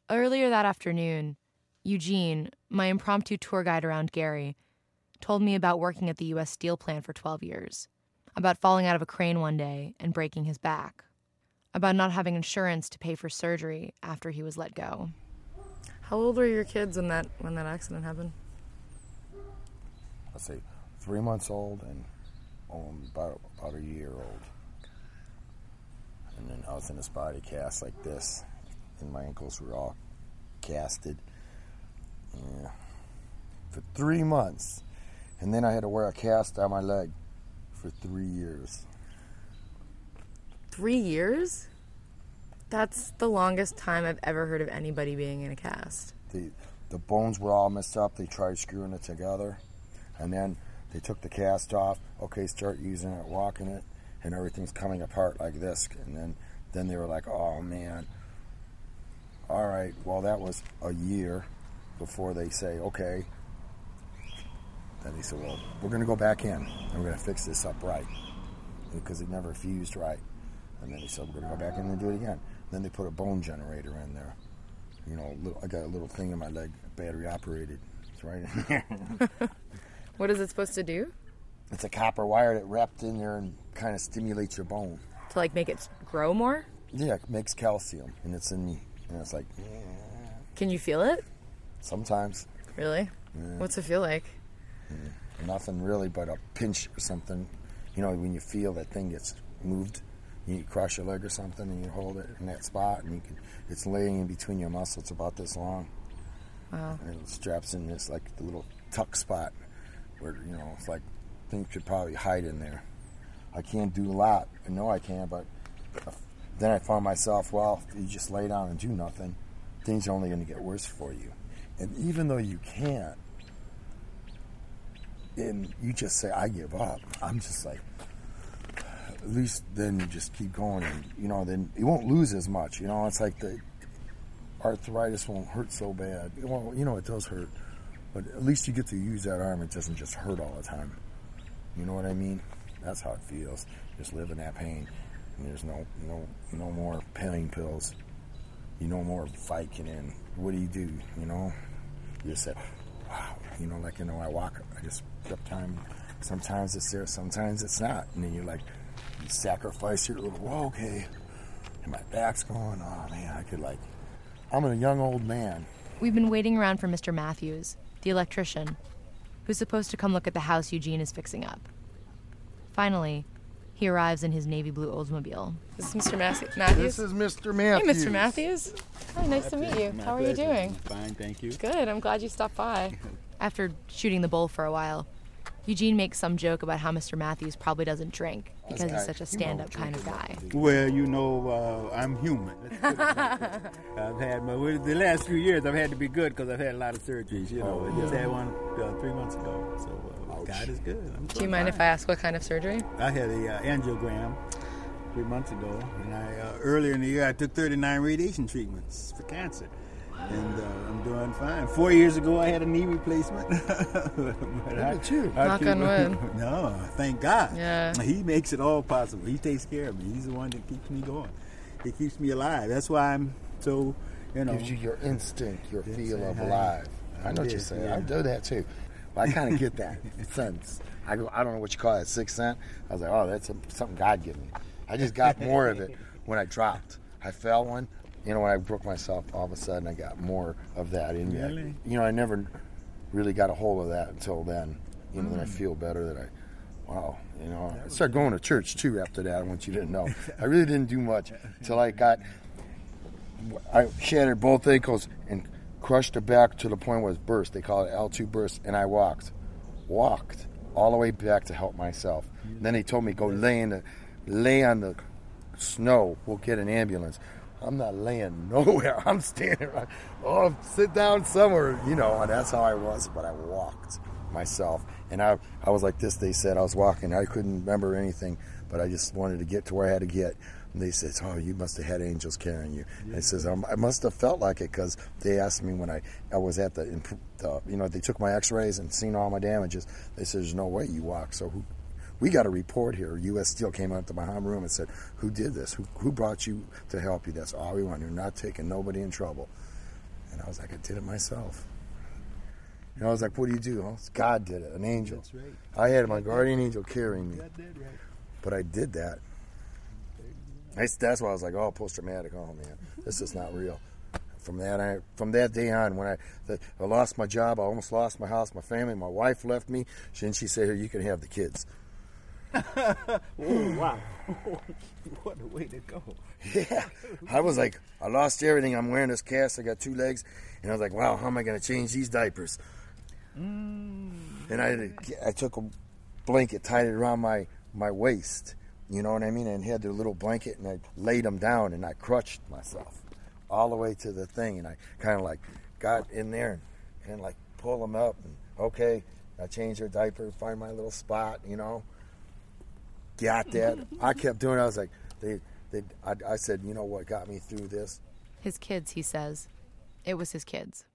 Earlier that afternoon, Eugene, my impromptu tour guide around Gary, told me about working at the U.S. Steel plant for 12 years, about falling out of a crane one day and breaking his back, about not having insurance to pay for surgery after he was let go. How old were your kids when that accident happened? I'd say 3 months old and about a year old. And then I was in this body cast like this, and my ankles were all casted. Yeah. For 3 months. And then I had to wear a cast on my leg for 3 years. 3 years? That's the longest time I've ever heard of anybody being in a cast. The bones were all messed up. They tried screwing it together. And then they took the cast off. Okay, start using it, walking it. And everything's coming apart like this. And then they were like, oh, man. All right, well, that was a year before they say, okay. Then they said, well, we're going to go back in, and we're going to fix this up right, because it never fused right. And then they said, we're going to go back in and do it again. Then they put a bone generator in there. You know, I got a little thing in my leg, battery operated. It's right in there. What is it supposed to do? It's a copper wire that wrapped in there and kind of stimulates your bone. To, like, make it grow more? Yeah, it makes calcium, and it's in me. And it's like, yeah. Can you feel it? Sometimes. Really? Yeah. What's it feel like? Nothing really but a pinch or something. You know, when you feel that thing gets moved, you cross your leg or something and you hold it in that spot, and it's laying in between your muscles about this long. Wow. And it straps in this, like, the little tuck spot where, you know, it's like things could probably hide in there. I can't do a lot. I know I can, but then I found myself, well, if you just lay down and do nothing, things are only going to get worse for you. And even though you can't, and you just say, I give up, I'm just like, at least then you just keep going, and, you know, then you won't lose as much. You know, it's like the arthritis won't hurt so bad. Well, you know, it does hurt, but at least you get to use that arm. It doesn't just hurt all the time. You know what I mean? That's how it feels. Just live in that pain, and there's no more pain pills. You no more Vicodin in. What do? You know, you just say, wow. You know, like, you know, I walk, I just up time. Sometimes it's there, sometimes it's not. And then you're like, you sacrifice your little, whoa, okay. And my back's going, oh, man, I'm a young old man. We've been waiting around for Mr. Matthews, the electrician, who's supposed to come look at the house Eugene is fixing up. Finally, he arrives in his navy blue Oldsmobile. This is Mr. Matthews? This is Mr. Matthews. Hey, Mr. Matthews. Hi, nice to meet you. How are you doing? Fine, thank you. Good, I'm glad you stopped by. After shooting the bull for a while, Eugene makes some joke about how Mr. Matthews probably doesn't drink because he's such a stand-up kind of guy. Well, you know, I'm human. I've had the last few years I've had to be good because I've had a lot of surgeries, you know. I just had one 3 months ago, so God is good. Do you mind if I ask what kind of surgery? I had a angiogram 3 months ago, and earlier in the year I took 39 radiation treatments for cancer. And I'm doing fine. 4 years ago, I had a knee replacement. Look at you. Knock on wood. No, thank God. Yeah. He makes it all possible. He takes care of me. He's the one that keeps me going. He keeps me alive. That's why I'm so, you know. Gives you your instinct, your feel of alive. I know what you're saying. Yeah. I do that too. But I kind of get that sense. I don't know what you call it, sixth sense. I was like, oh, that's something God gave me. I just got more of it when I dropped. I fell one. You know, when I broke myself, all of a sudden I got more of that in me. Really? You know, I never really got a hold of that until then. You know, then I feel better that wow, you know. I started going to church, too, after that, once you didn't know. I really didn't do much until I shattered both ankles and crushed the back to the point where it burst. They call it L2 burst, and I walked all the way back to help myself. And then they told me, go lay on the snow, we'll get an ambulance. I'm not laying nowhere. I'm standing right. Oh, sit down somewhere, you know, and that's how I was. But I walked myself. And I was like this, they said. I was walking. I couldn't remember anything, but I just wanted to get to where I had to get. And they said, oh, you must have had angels carrying you. And I says, I must have felt like it because they asked me when I was at the, you know, they took my x-rays and seen all my damages. They said, there's no way you walk. So we got a report here. U.S. Steel came out to my home room and said, who did this? Who brought you to help you? That's all we want. You're not taking nobody in trouble. And I was like, I did it myself. And I was like, what do you do? Oh, God did it, an angel. That's right. I had my guardian angel carrying me. Got that right. But I did that. That's why I was like, oh, post-traumatic. Oh, man, this is not real. From that day on, when I lost my job, I almost lost my house, my family. My wife left me. Then she said, here, you can have the kids. Oh, wow. What a way to go. Yeah. I was like, I lost everything. I'm wearing this cast. I got 2 legs. And I was like, wow, how am I going to change these diapers? And I took a blanket, tied it around my waist. You know what I mean? And had the little blanket, and I laid them down, and I crutched myself all the way to the thing. And I kind of like got in there and kind of like pull them up. And okay, I changed their diaper, find my little spot, you know. Got that. I kept doing it. I was like, I said, you know what got me through this? His kids, he says. It was his kids.